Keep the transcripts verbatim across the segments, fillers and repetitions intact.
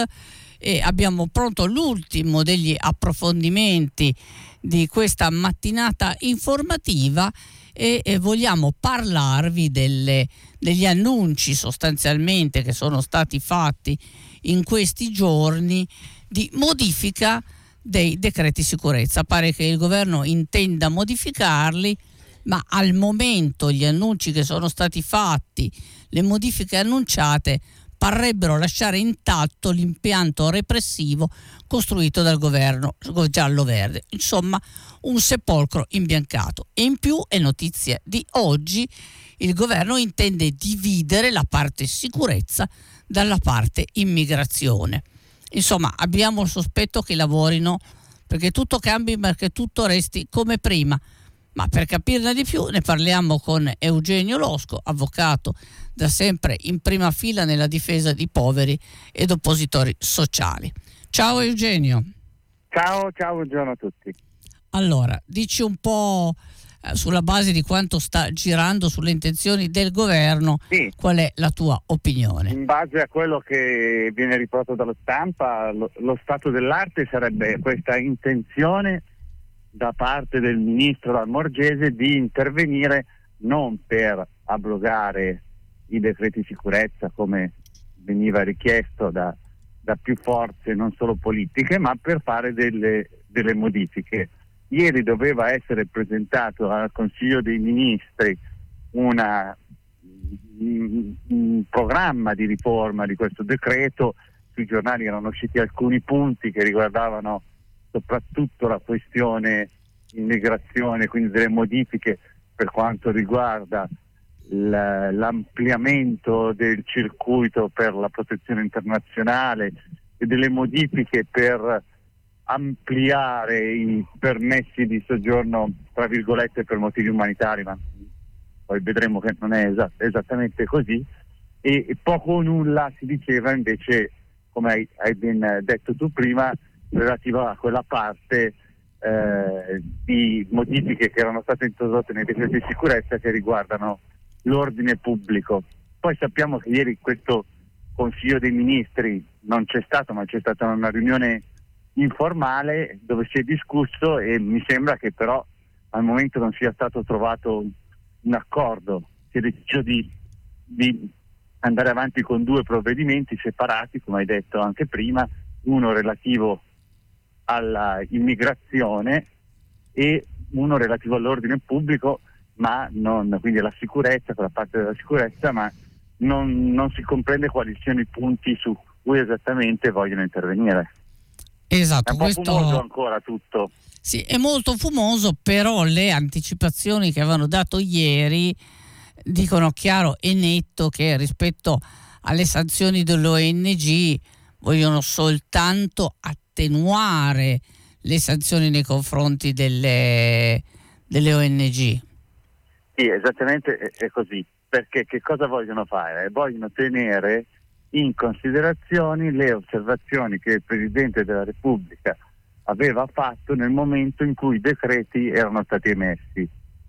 e abbiamo pronto l'ultimo degli approfondimenti di questa mattinata informativa e, e vogliamo parlarvi delle, degli annunci sostanzialmente che sono stati fatti in questi giorni di modifica dei decreti sicurezza. Pare che il governo intenda modificarli, ma al momento gli annunci che sono stati fatti, le modifiche annunciate, parrebbero lasciare intatto l'impianto repressivo costruito dal governo giallo-verde. Insomma, un sepolcro imbiancato. E in più, è notizia di oggi, il governo intende dividere la parte sicurezza dalla parte immigrazione. Insomma, abbiamo il sospetto che lavorino perché tutto cambi, perché tutto resti come prima. Ma per capirne di più ne parliamo con Eugenio Losco, avvocato da sempre in prima fila nella difesa di poveri ed oppositori sociali. Ciao Eugenio. Ciao, ciao, buongiorno a tutti. Allora, dici un po' eh, sulla base di quanto sta girando sulle intenzioni del governo, sì. Qual è la tua opinione? In base a quello che viene riportato dalla stampa, lo, lo stato dell'arte sarebbe questa intenzione da parte del ministro Lamorgese di intervenire non per abrogare i decreti sicurezza come veniva richiesto da, da più forze non solo politiche, ma per fare delle, delle modifiche. Ieri doveva essere presentato al Consiglio dei Ministri una, un, un programma di riforma di questo decreto. Sui giornali erano usciti alcuni punti che riguardavano soprattutto la questione immigrazione, quindi delle modifiche per quanto riguarda l- l'ampliamento del circuito per la protezione internazionale e delle modifiche per ampliare i permessi di soggiorno tra virgolette per motivi umanitari, ma poi vedremo che non è esa- esattamente così, e, e poco o nulla si diceva invece, come hai, hai ben detto tu prima, relativa a quella parte eh, di modifiche che erano state introdotte nei decreti di sicurezza che riguardano l'ordine pubblico. Poi sappiamo che ieri questo Consiglio dei Ministri non c'è stato, ma c'è stata una riunione informale dove si è discusso e mi sembra che però al momento non sia stato trovato un accordo. Si è deciso di, di andare avanti con due provvedimenti separati, come hai detto anche prima, uno relativo alla immigrazione e uno relativo all'ordine pubblico, ma non, quindi alla sicurezza, quella parte della sicurezza, ma non, non si comprende quali siano i punti su cui esattamente vogliono intervenire. Esatto, è un po' questo fumoso ancora tutto. Sì, è molto fumoso, però le anticipazioni che avevano dato ieri dicono chiaro e netto che rispetto alle sanzioni dell'O N G vogliono soltanto attenuare le sanzioni nei confronti delle, delle O N G. Sì, esattamente è, è così, perché che cosa vogliono fare? Vogliono tenere in considerazione le osservazioni che il Presidente della Repubblica aveva fatto nel momento in cui i decreti erano stati emessi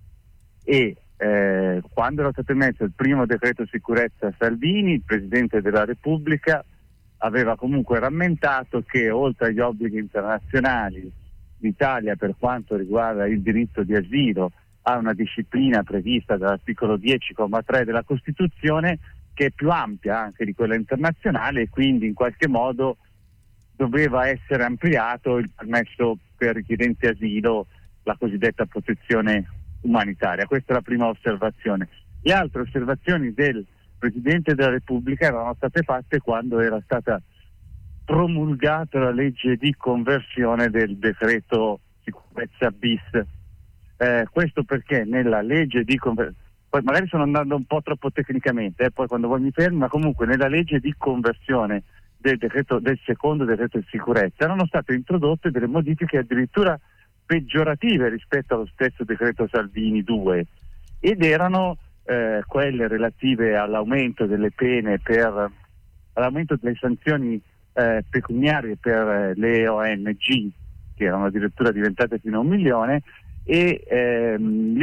e eh, quando era stato emesso il primo decreto sicurezza Salvini, il Presidente della Repubblica aveva comunque rammentato che oltre agli obblighi internazionali l'Italia per quanto riguarda il diritto di asilo ha una disciplina prevista dall'articolo dieci comma tre della Costituzione che è più ampia anche di quella internazionale e quindi in qualche modo doveva essere ampliato il permesso per richiedenti asilo, la cosiddetta protezione umanitaria. Questa è la prima osservazione. Le altre osservazioni del Presidente della Repubblica erano state fatte quando era stata promulgata la legge di conversione del decreto sicurezza bis. Eh, questo perché nella legge di conversione, poi magari sono andando un po' troppo tecnicamente, eh, poi quando voi mi fermi, ma comunque nella legge di conversione del decreto del secondo decreto di sicurezza erano state introdotte delle modifiche addirittura peggiorative rispetto allo stesso decreto Salvini due ed erano eh, quelle relative all'aumento delle pene per all'aumento delle sanzioni eh, pecuniarie per eh, le O N G che erano addirittura diventate fino a un milione e ehm,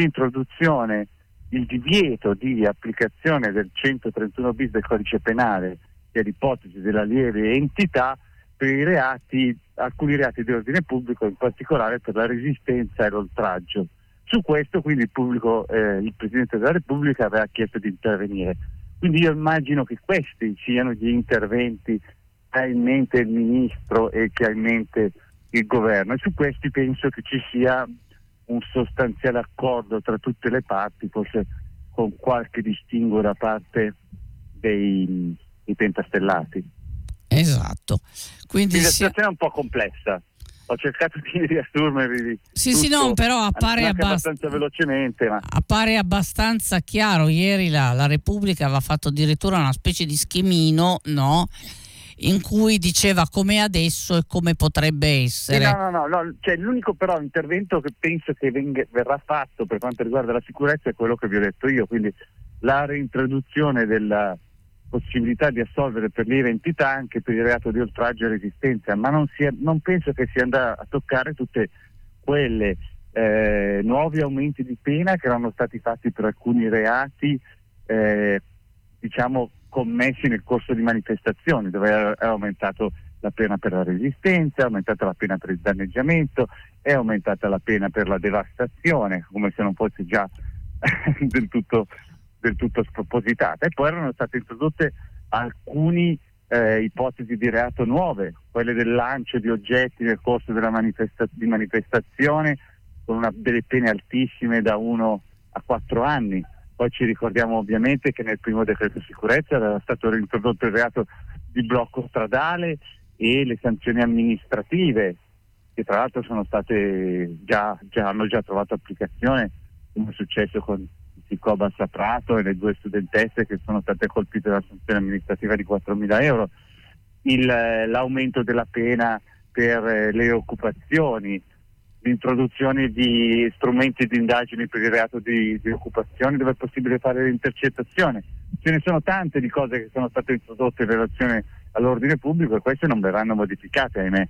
l'introduzione il divieto di applicazione del centotrentuno bis del codice penale che che è l'ipotesi della lieve entità, per i reati, alcuni reati di ordine pubblico, in particolare per la resistenza e l'oltraggio. Su questo quindi il pubblico, eh, il Presidente della Repubblica aveva chiesto di intervenire. Quindi io immagino che questi siano gli interventi che ha in mente il Ministro e che ha in mente il Governo, e su questi penso che ci sia un sostanziale accordo tra tutte le parti, forse con qualche distinguo da parte dei, dei pentastellati. Esatto. Quindi Quindi la si... situazione è un po' complessa. Ho cercato di riassumervi. Sì, sì, no, però appare abbast- abbastanza velocemente. Ma... appare abbastanza chiaro. Ieri la, la Repubblica aveva fatto addirittura una specie di schemino, no? In cui diceva come adesso e come potrebbe essere. Sì, no, no, no, no. Cioè, l'unico però intervento che penso che venga, verrà fatto per quanto riguarda la sicurezza è quello che vi ho detto io, quindi la reintroduzione della possibilità di assolvere per lieve entità anche per il reato di oltraggio e resistenza, ma non, si è, non penso che si andrà a toccare tutte quelle eh, nuovi aumenti di pena che erano stati fatti per alcuni reati eh, diciamo commessi nel corso di manifestazioni, dove è aumentato la pena per la resistenza, è aumentata la pena per il danneggiamento, è aumentata la pena per la devastazione, come se non fosse già del tutto del tutto spropositata, e poi erano state introdotte alcune eh, ipotesi di reato nuove, quelle del lancio di oggetti nel corso della manifesta- di manifestazione, con una, delle pene altissime da uno a quattro anni. Poi ci ricordiamo ovviamente che nel primo decreto sicurezza era stato reintrodotto il reato di blocco stradale e le sanzioni amministrative, che tra l'altro sono state già, già hanno già trovato applicazione, come è successo con Sicoba a Saprato e le due studentesse che sono state colpite dalla sanzione amministrativa di quattromila euro, il, l'aumento della pena per eh, le occupazioni, l'introduzione di strumenti di indagini per il reato di, di occupazione dove è possibile fare l'intercettazione. Ce ne sono tante di cose che sono state introdotte in relazione all'ordine pubblico e queste non verranno modificate, ahimè.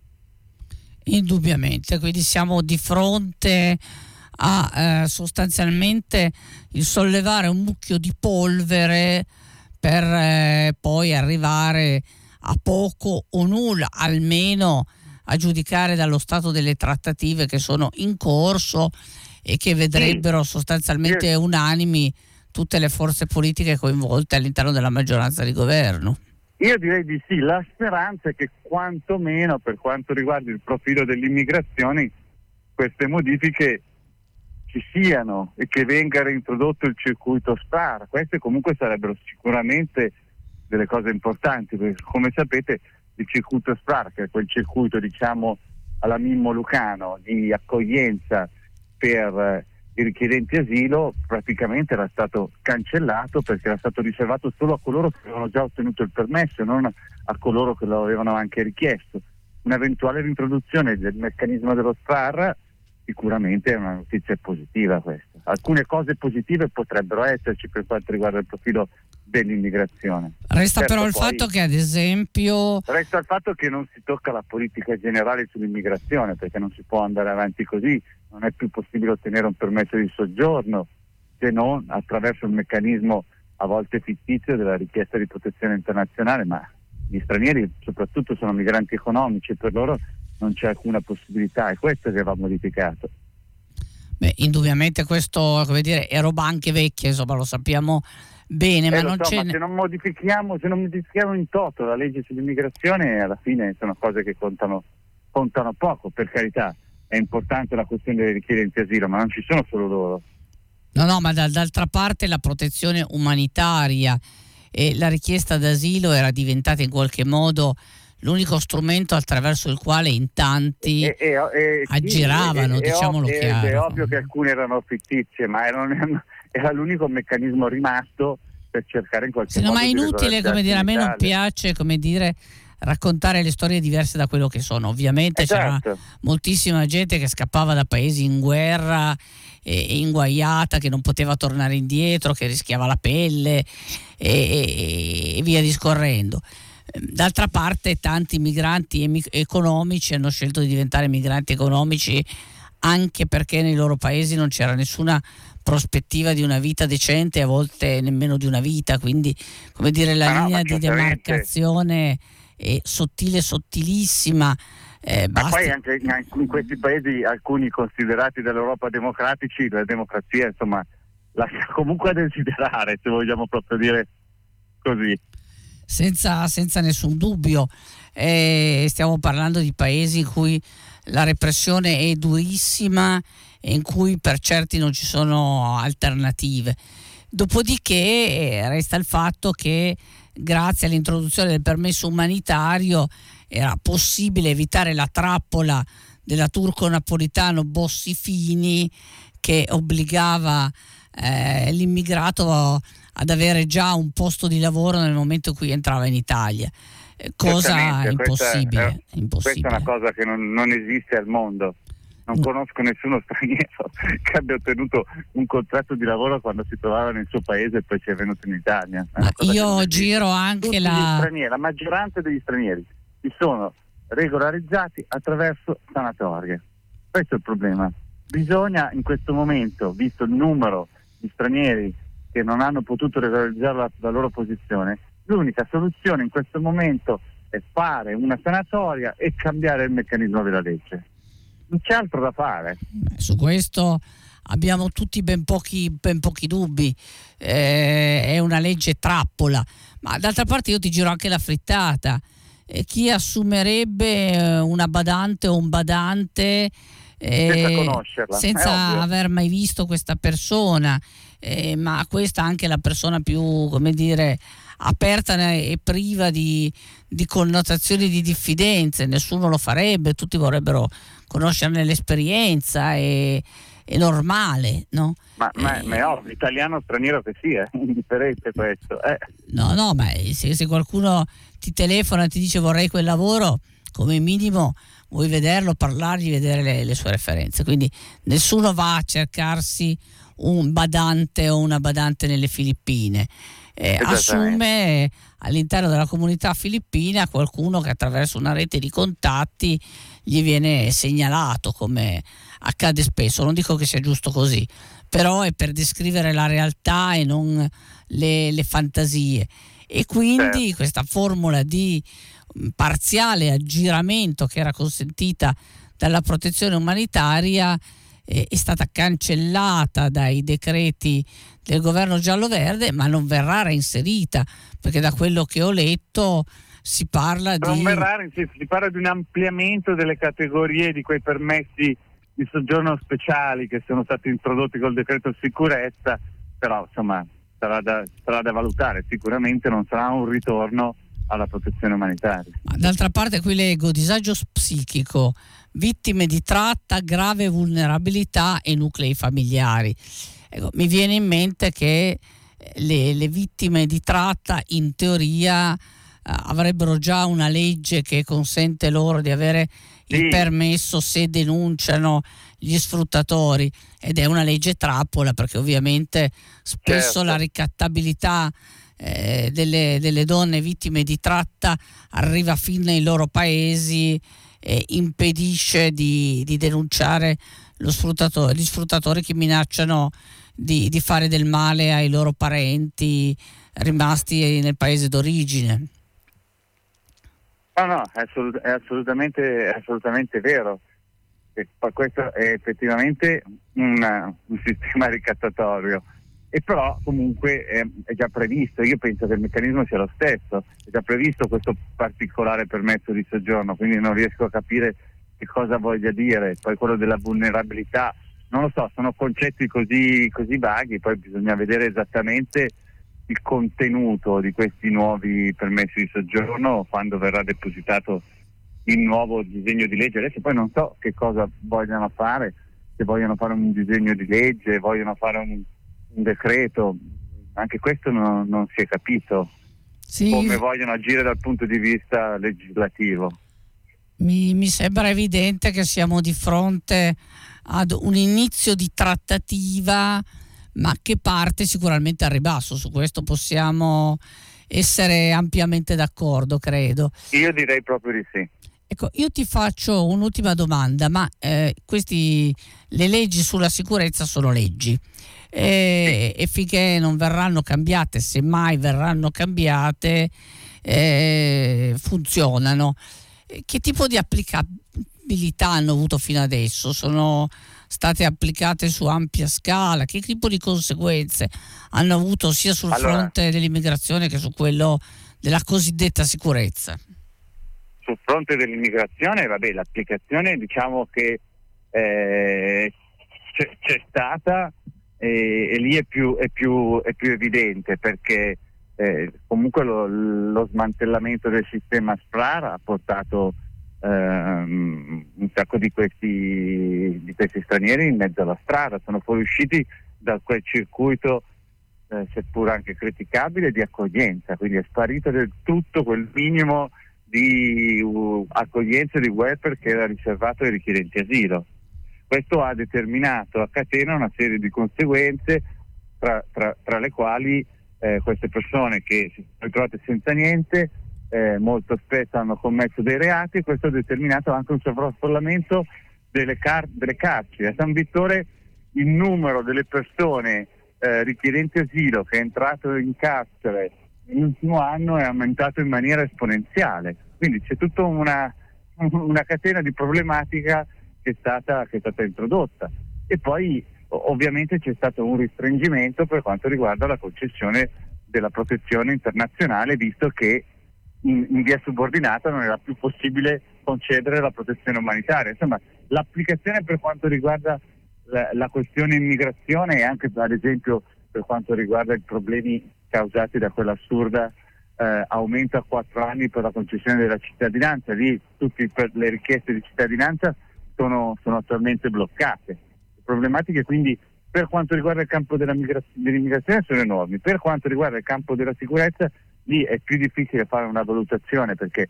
Indubbiamente, quindi siamo di fronte a eh, sostanzialmente il sollevare un mucchio di polvere per eh, poi arrivare a poco o nulla, almeno a giudicare dallo stato delle trattative che sono in corso e che vedrebbero sì. sostanzialmente sì. unanimi tutte le forze politiche coinvolte all'interno della maggioranza di governo. Io direi di sì, la speranza è che quantomeno per quanto riguarda il profilo dell'immigrazione queste modifiche ci siano e che venga reintrodotto il circuito S P R A R. Queste comunque sarebbero sicuramente delle cose importanti, perché come sapete il circuito S P R A R, che è quel circuito diciamo alla Mimmo Lucano di accoglienza per i richiedenti asilo, praticamente era stato cancellato perché era stato riservato solo a coloro che avevano già ottenuto il permesso, non a coloro che lo avevano anche richiesto. Un'eventuale reintroduzione del meccanismo dello S P R A R sicuramente è una notizia positiva questa. Alcune cose positive potrebbero esserci per quanto riguarda il profilo dell'immigrazione. Resta certo, però il poi, fatto che ad esempio... Resta il fatto che non si tocca la politica generale sull'immigrazione, perché non si può andare avanti così, non è più possibile ottenere un permesso di soggiorno se non attraverso il meccanismo a volte fittizio della richiesta di protezione internazionale, ma gli stranieri soprattutto sono migranti economici e per loro non c'è alcuna possibilità, e questo che va modificato. Beh, indubbiamente questo, come dire, è roba anche vecchia, insomma, lo sappiamo bene, eh, ma lo non so, c'è... Ma se non modifichiamo, se non modifichiamo in toto la legge sull'immigrazione, alla fine sono cose che contano, contano poco, per carità. È importante la questione dei richiedenti asilo, ma non ci sono solo loro. No, no, ma d- d'altra parte la protezione umanitaria e la richiesta d'asilo era diventata in qualche modo l'unico strumento attraverso il quale in tanti e, e, e, aggiravano, sì, diciamolo è, chiaro. È ovvio che alcune erano fittizie, ma erano, era l'unico meccanismo rimasto per cercare in qualche sì, modo no, ma è di inutile, come dire, a me non piace, come dire, raccontare le storie diverse da quello che sono. Ovviamente esatto. C'era moltissima gente che scappava da paesi in guerra e, e inguaiata, che non poteva tornare indietro, che rischiava la pelle e, e, e via discorrendo. D'altra parte tanti migranti economici hanno scelto di diventare migranti economici anche perché nei loro paesi non c'era nessuna prospettiva di una vita decente, a volte nemmeno di una vita, quindi come dire la ah, linea no, di demarcazione è sottile, sottilissima. Eh, ma basti... poi anche in questi paesi, alcuni considerati dall'Europa democratici, la democrazia insomma lascia comunque a desiderare, se vogliamo proprio dire così. Senza, senza nessun dubbio, eh, stiamo parlando di paesi in cui la repressione è durissima e in cui per certi non ci sono alternative. Dopodiché eh, resta il fatto che grazie all'introduzione del permesso umanitario era possibile evitare la trappola della turco-napolitano Bossi-Fini, che obbligava eh, l'immigrato ad avere già un posto di lavoro nel momento in cui entrava in Italia, eh, cosa impossibile, questa è, impossibile. Questa è una cosa che non, non esiste al mondo. Non no. conosco nessuno straniero che abbia ottenuto un contratto di lavoro quando si trovava nel suo paese e poi ci è venuto in Italia. Io giro anche Tutti la... gli stranieri, la maggioranza degli stranieri si sono regolarizzati attraverso sanatorie. Questo è il problema. Bisogna in questo momento, visto il numero di stranieri che non hanno potuto regolarizzare la, la loro posizione, l'unica soluzione in questo momento è fare una sanatoria e cambiare il meccanismo della legge. Non c'è altro da fare. Su questo abbiamo tutti ben pochi, ben pochi dubbi. Eh, è una legge trappola, ma d'altra parte io ti giro anche la frittata. Eh, chi assumerebbe una badante o un badante eh, senza conoscerla, senza aver mai visto questa persona? Eh, ma questa è anche la persona più, come dire, aperta e priva di, di connotazioni di diffidenze. Nessuno lo farebbe, tutti vorrebbero conoscerne l'esperienza, è, è normale, no? Ma, ma, eh, ma è ovvio, italiano straniero che sia, è indifferente questo. Eh. No, no, ma se, se qualcuno ti telefona e ti dice vorrei quel lavoro, come minimo vuoi vederlo, parlargli, vedere le, le sue referenze. Quindi nessuno va a cercarsi un badante o una badante nelle Filippine. Eh, assume all'interno della comunità filippina qualcuno che attraverso una rete di contatti gli viene segnalato, come accade spesso. Non dico che sia giusto così, però è per descrivere la realtà e non le, le fantasie. E quindi certo, questa formula di parziale aggiramento che era consentita dalla protezione umanitaria eh, è stata cancellata dai decreti del governo giallo-verde, ma non verrà reinserita, perché da quello che ho letto si parla non di... verrà, si, si parla di un ampliamento delle categorie di quei permessi di soggiorno speciali che sono stati introdotti col decreto sicurezza, però insomma sarà da, sarà da valutare. Sicuramente non sarà un ritorno alla protezione umanitaria. Ma d'altra parte qui leggo disagio psichico, vittime di tratta, grave vulnerabilità e nuclei familiari. Ecco, mi viene in mente che le, le vittime di tratta in teoria eh, avrebbero già una legge che consente loro di avere il sì. permesso se denunciano gli sfruttatori, ed è una legge trappola, perché ovviamente spesso certo. la ricattabilità eh, delle, delle donne vittime di tratta arriva fin nei loro paesi e impedisce di, di denunciare lo sfruttatore, gli sfruttatori che minacciano di, di fare del male ai loro parenti rimasti nel paese d'origine. No, no, è, assolut- è assolutamente, è assolutamente vero. E questo è effettivamente una, un sistema ricattatorio, e però comunque è, è già previsto. Io penso che il meccanismo sia lo stesso, è già previsto questo particolare permesso di soggiorno, quindi non riesco a capire che cosa voglia dire. Poi quello della vulnerabilità, non lo so, sono concetti così, così vaghi, poi bisogna vedere esattamente il contenuto di questi nuovi permessi di soggiorno quando verrà depositato il nuovo disegno di legge. Adesso poi non so che cosa vogliono fare, se vogliono fare un disegno di legge, vogliono fare un, un decreto, anche questo non, non si è capito sì. come vogliono agire dal punto di vista legislativo. Mi, mi sembra evidente che siamo di fronte ad un inizio di trattativa, ma che parte sicuramente al ribasso. Su questo possiamo essere ampiamente d'accordo, credo. Io direi proprio di sì. Ecco, io ti faccio un'ultima domanda, ma eh, questi, le leggi sulla sicurezza sono leggi eh, e finché non verranno cambiate, se mai verranno cambiate, eh, funzionano. Che tipo di applicabilità hanno avuto fino adesso? Sono state applicate su ampia scala? Che tipo di conseguenze hanno avuto sia sul allora, fronte dell'immigrazione che su quello della cosiddetta sicurezza? Sul fronte dell'immigrazione, vabbè, l'applicazione diciamo che eh, c'è, c'è stata e, e lì è più, è, più, è più evidente, perché eh, comunque lo, lo smantellamento del sistema SPRAR ha portato ehm, un sacco di questi, di questi stranieri in mezzo alla strada, sono fuoriusciti da quel circuito eh, seppur anche criticabile di accoglienza, quindi è sparito del tutto quel minimo di uh, accoglienza e di welfare che era riservato ai richiedenti asilo. Questo ha determinato a catena una serie di conseguenze, tra, tra, tra le quali eh, queste persone che si sono ritrovate senza niente eh, molto spesso hanno commesso dei reati, e questo ha determinato anche un sovraffollamento delle, car- delle carceri. A San Vittore il numero delle persone eh, richiedenti asilo che è entrato in carcere nell'ultimo anno è aumentato in maniera esponenziale, quindi c'è tutta una, una catena di problematica che è stata, che è stata introdotta. E poi ovviamente c'è stato un restringimento per quanto riguarda la concessione della protezione internazionale, visto che in, in via subordinata non era più possibile concedere la protezione umanitaria. Insomma, l'applicazione per quanto riguarda la, la questione immigrazione e anche ad esempio per quanto riguarda i problemi causati da quell'assurda eh, aumento a quattro anni per la concessione della cittadinanza. Lì tutte le richieste di cittadinanza sono, sono attualmente bloccate. Le problematiche quindi per quanto riguarda il campo della migra- dell'immigrazione sono enormi. Per quanto riguarda il campo della sicurezza, lì è più difficile fare una valutazione, perché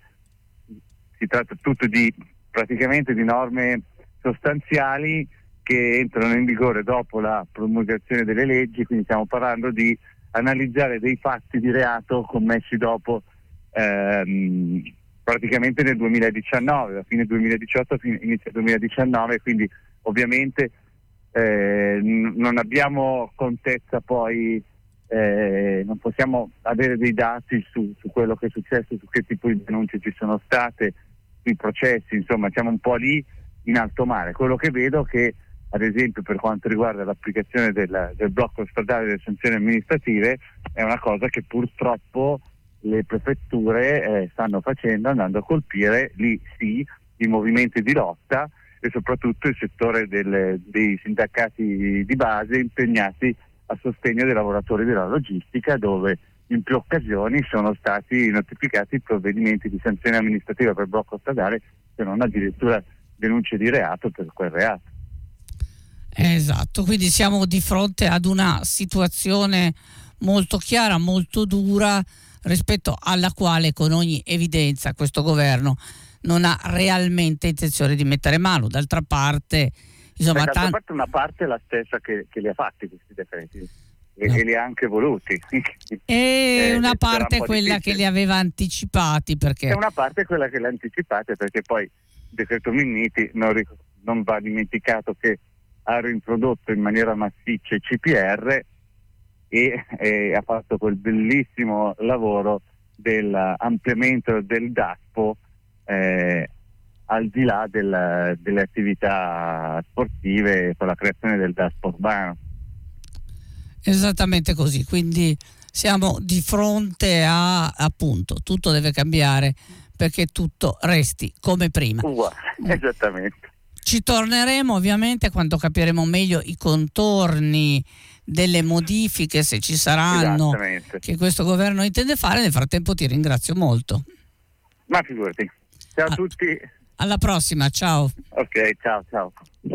si tratta tutto di praticamente di norme sostanziali che entrano in vigore dopo la promulgazione delle leggi, quindi stiamo parlando di analizzare dei fatti di reato commessi dopo ehm, praticamente nel duemiladiciannove, a fine duemiladiciotto, fine, inizio duemiladiciannove, quindi ovviamente eh, n- non abbiamo contezza poi, eh, non possiamo avere dei dati su, su quello che è successo, su che tipo di denunce ci sono state, sui processi, insomma siamo un po' lì in alto mare. Quello che vedo che ad esempio per quanto riguarda l'applicazione del, del blocco stradale delle sanzioni amministrative è una cosa che purtroppo le prefetture eh, stanno facendo, andando a colpire lì sì i movimenti di lotta e soprattutto il settore del, dei sindacati di base impegnati a sostegno dei lavoratori della logistica, dove in più occasioni sono stati notificati provvedimenti di sanzione amministrativa per blocco stradale, se non addirittura denunce di reato per quel reato. Esatto, quindi siamo di fronte ad una situazione molto chiara, molto dura, rispetto alla quale con ogni evidenza questo governo non ha realmente intenzione di mettere mano. D'altra parte, insomma, d'altra tan- parte una parte è la stessa che, che li ha fatti questi decreti e, no. e li ha anche voluti. E eh, una parte un è quella difficile. che li aveva anticipati, perché E una parte è quella che li ha anticipati, perché poi il decreto Minniti non, ric- non va dimenticato che ha reintrodotto in maniera massiccia i C P R e, e ha fatto quel bellissimo lavoro dell'ampliamento del DASPO eh, al di là del, delle attività sportive con la creazione del DASPO urbano. esattamente così, quindi siamo di fronte a, appunto, tutto deve cambiare perché tutto resti come prima. Uguale, esattamente. Ci torneremo ovviamente quando capiremo meglio i contorni delle modifiche, se ci saranno, che questo governo intende fare. Nel frattempo ti ringrazio molto. Ma figurati. Ciao a, a tutti. Alla prossima, ciao. Ok, ciao ciao.